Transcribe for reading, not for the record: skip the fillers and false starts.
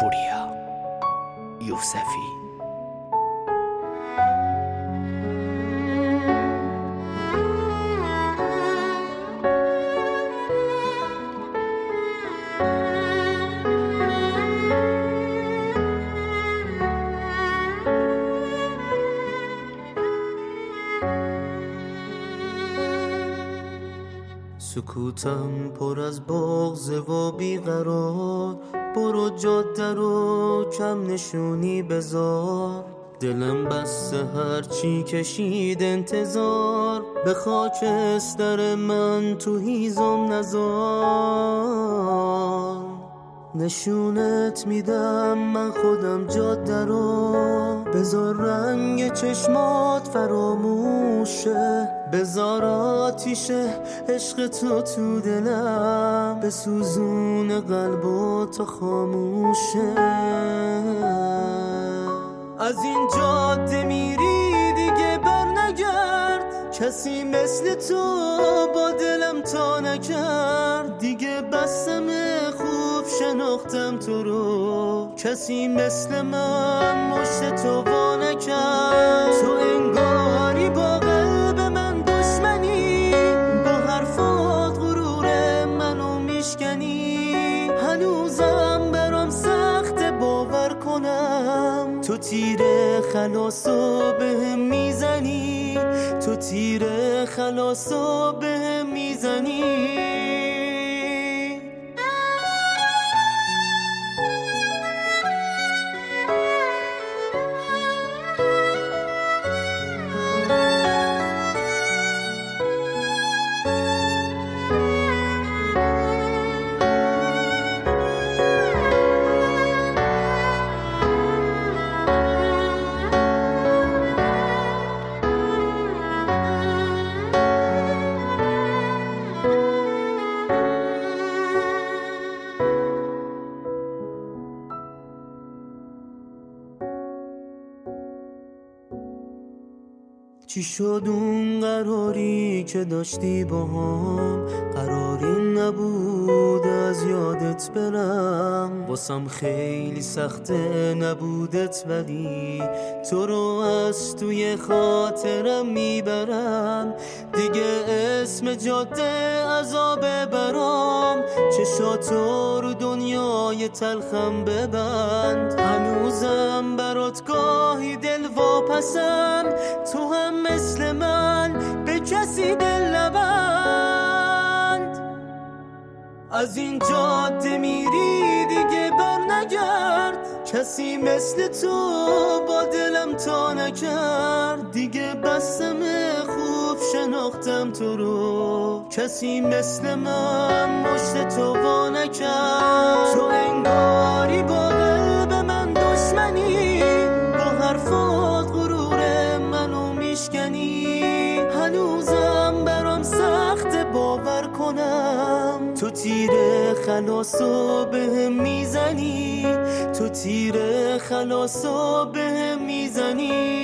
پوریا یوسفی. سکوتم پر از بغض و بیقرار، برو جاده رو کم نشونی بذار. دلم بسته هرچی کشید انتظار، به خاکستر من تو هیزم نذار. نشونت میدم من خودم جاده رو، بذار رنگ چشمات فراموشه، بذار آتیش عشق تو دلم بسوزون قلب و تا خاموشه. از این جاده میری دیگه بر نگرد، کسی مثل تو با دلم تا نکرد. دیگه بسم خوب شناختم تو رو، کسی مثل من مشت تو وا نکرد. تو انگاری با قلب من دشمنی، با حرفات غرور منو میشکنی. هنوزم برام سخت باور کنم تو تیر خلاصو بهم میزنی، تو تیر خلاصو بهم میزنی. چی شد اون قراری که داشتی با هم؟ قراری نبود از یادت برم، واسم خیلی سخته نبودت، ولی تو رو از توی خاطرم میبرم. دیگه اسم جاده عذاب برام، چشاتو رو دنیای تلخم ببند. هنوزم برات گاهی دل واپسم، تو هم مثل من به کسی دل نبند. از این جاده میری دیگه بر نگرد، کسی مثل تو با دلم تا نکرد. دیگه بسم خوب شناختم تو رو، کسی مثل من مشت تو وا نکرد. تو انگاری با قلب من دشمنی، با حرفات غرور منو میشکنی. هنوزم برام سخت باور کنم تو تیر خلاصو بهم میزنی، تو تیر خلاصو بهم میزنی.